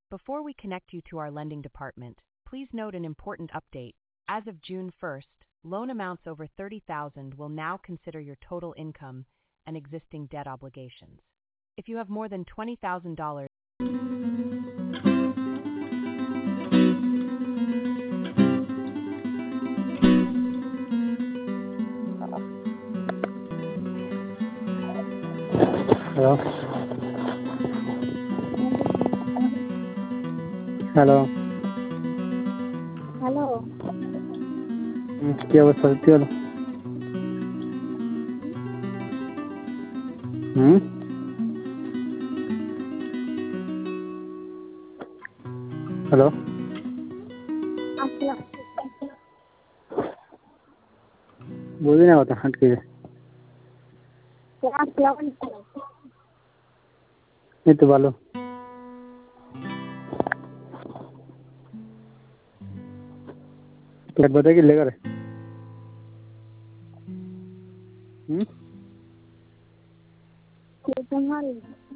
Before we connect you to our lending department, please note an important update. As of June 1st, loan amounts over $30,000 will now consider your total income and existing debt obligations. If you have more than $20,000, hello hello hello কি অবস্থা কি হলো hello আসসালাম बोलिए ना बता हट के আসসালামু আলাইকুম ये तो ভালো तो बता के लेकर তোমার